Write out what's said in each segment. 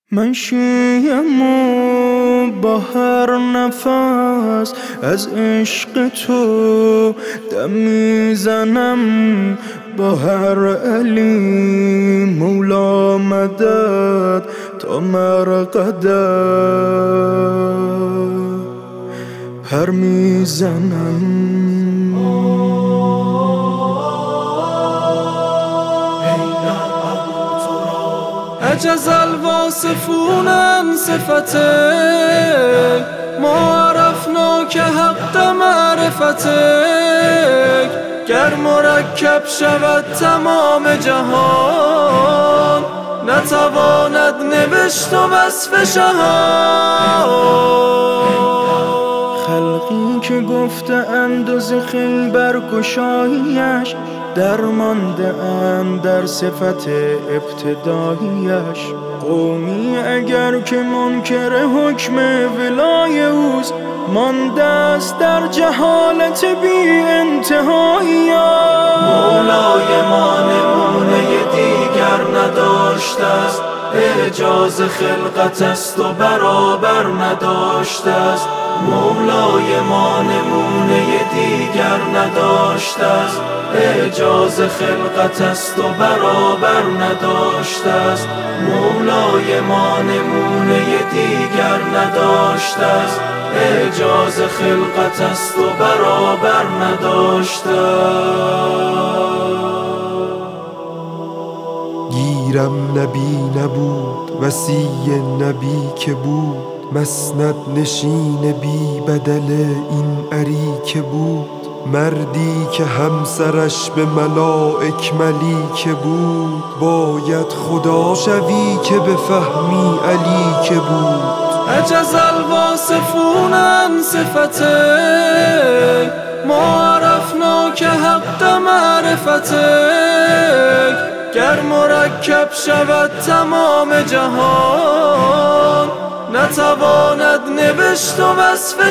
من شیم و با هر نفس از عشق تو دم میزنم، با هر علی مولا مدد تا مرقدر پر میزنم. عجز الواصفون عن صفتك ما عرفنا که حق معرفتك. گر مرکب شود تمام جهان نتواند نوشت و وصف شهان. خلقی که گفته اند و ز خیل برگشاییش درمانده اند در صفت ابتداییش. قومی اگر که منکر حکم ولای اوست مانده است در جهالت بی انتهایی. مولای ما نمونه دیگر نداشته است، اعجاز خلقت است و برابر نداشته است. مولای ما نمونه دیگر نداشته است، اعجاز خلقت است و برابر نداشته است. مولای ما نمونه دیگر نداشته است، اعجاز خلقت است و برابر نداشته است. گیرم نبی نبود وصی نبی که بود، مسند نشین بی بدل این عریکه بود. مردی که همسرش به ملائک ملیکه بود، باید خدا شوی که بفهمی علی که بود. عجز الواصفون عن صفتك ما عرفنا که حق معرفتك. گر مرکب شود تمام جهان نتواند نوشت و وصف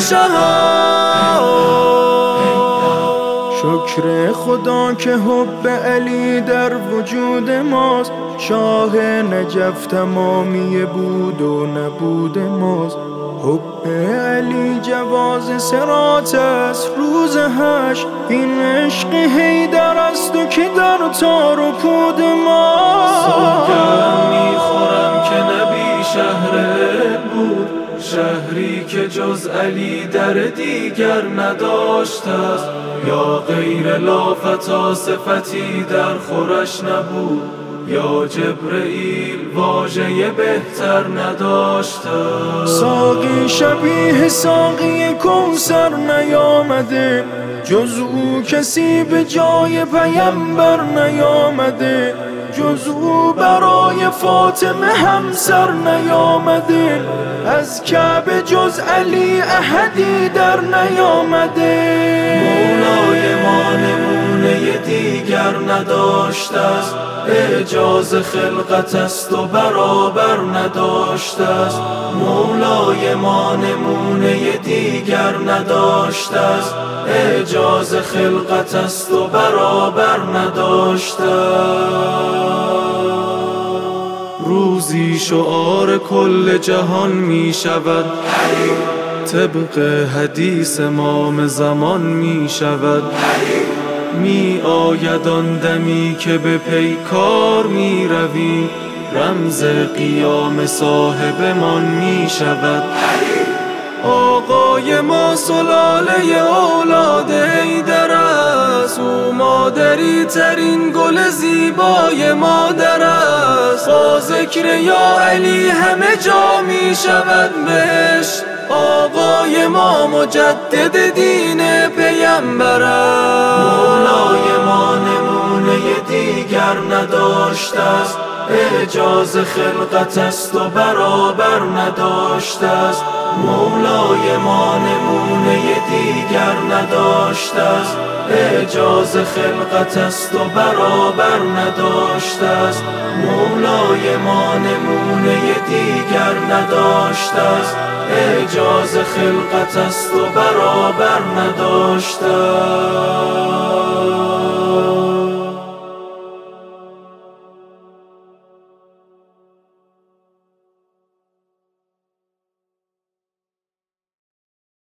شهان. شکر خدا که حب علی در وجود ماست، شاه نجف تمامی بود و نبود ماست. حب علی جواز صراط است روز حشر، این عشق حیدر است و که در تار و پود ماست. سوگند میخورم که نبی شهرت بود، شهری که جز علی در دیگر نداشته است. یا غیر لافتا صفتی در خورش نبود، یا جبرئیل واژه بهتر نداشته. ساقی شبیه ساقی کوثر نیامده، جز او کسی به جای پیمبر نیامده. جز او برای فاطمه همسر نیامده، از کعبه جز علی احدی در نیامده. مولای ما نمونه دیگر نداشته است، اعجاز خلقت است و برابر نداشته است. مولای ما نمونه دیگر نداشته است، اعجاز خلقت است و برابر نداشته است. روزی شعار کل جهان می شود، طبق حدیث امام زمان می شود. می آید آن دمی که به پیکار می رویم، رمز قیام صاحبمان می شود. آقای ما سلاله اولاد حیدر است، او مادری ترین گل زیبای مادر است. با ذکر یا علی همه جا می شود بهشت، آقای ما مجدد دین پیمبر است. مولای ما نمونه دیگر نداشته است، اعجاز خلقت است و برابر نداشته است. مولای ما نمونه دیگر نداشته است، اعجاز خلقت است و برابر نداشته است. مولای ما نمونه دیگر نداشته است، اعجاز خلقت است و برابر نداشته است.